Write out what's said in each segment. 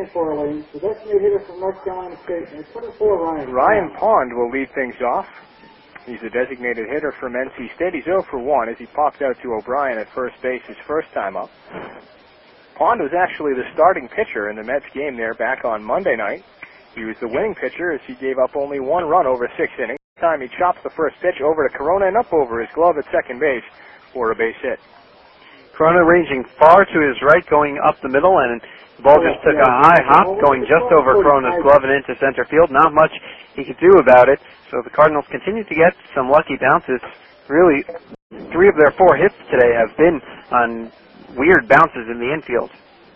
inning for Orleans. The designated hitter from North Carolina State. And 24, Ryan Pond will lead things off. He's a designated hitter from NC State. He's 0 for 1 as he popped out to O'Brien at first base his first time up. Pond was actually the starting pitcher in the Mets game there back on Monday night. He was the winning pitcher as he gave up only 1 run over 6 innings. This time he chops the first pitch over to Corona and up over his glove at second base for a base hit. Corona ranging far to his right, going up the middle, and the ball just took a high hop, going just over Corona's glove and into center field. Not much he could do about it, so the Cardinals continue to get some lucky bounces. Really, 3 of their 4 hits today have been on weird bounces in the infield.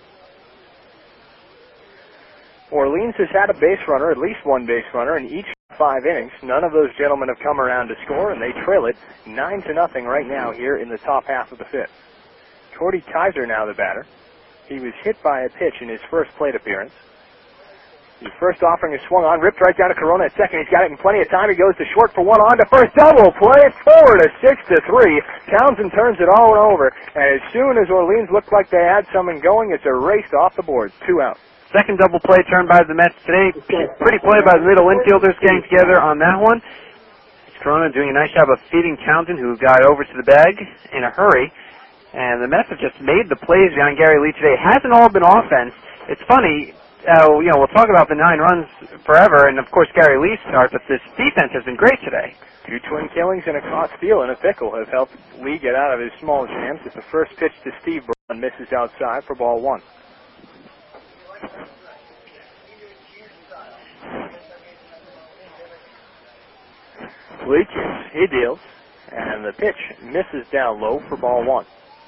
Orleans has had a base runner, at least one base runner, in each 5 innings. None of those gentlemen have come around to score, and they trail it 9-0 right now here in the top half of the 5th. Cordy Kaiser now the batter. He was hit by a pitch in his first plate appearance. His first offering is swung on, ripped right down to Corona at second. He's got it in plenty of time. He goes to short for 1, on to first, double play, forward to 6-3. Townsend turns it all over, and as soon as Orleans looked like they had someone going, it's erased off the board. 2 out. Second double play turned by the Mets today. Pretty play by the middle infielders getting together on that one. Corona doing a nice job of feeding Townsend, who got over to the bag in a hurry. And the Mets have just made the plays behind Gary Lee today. It hasn't all been offense. It's funny, we'll talk about the 9 runs forever, and of course Gary Lee's start, but this defense has been great today. 2 twin killings and a caught steal and a pickle have helped Lee get out of his small jams. It's the first pitch to Steve Braun, misses outside for ball 1. Lee kicks, he deals, and the pitch misses down low for ball 1.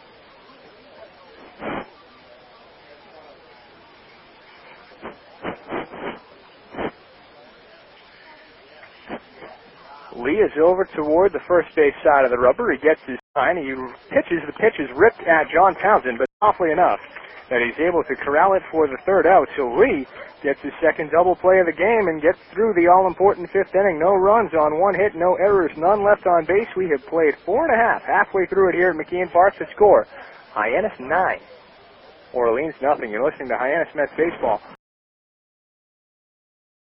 Lee is over toward the first base side of the rubber. He gets his sign. He pitches. The pitch is ripped at John Townsend, but softly enough that he's able to corral it for the 3rd out. So Lee gets his second double play of the game and gets through the all-important 5th inning. No runs on 1 hit, no errors, none left on base. We have played 4.5, halfway through it here at McKeon Park. The score, Hyannis 9, Orleans nothing. You're listening to Hyannis Mets Baseball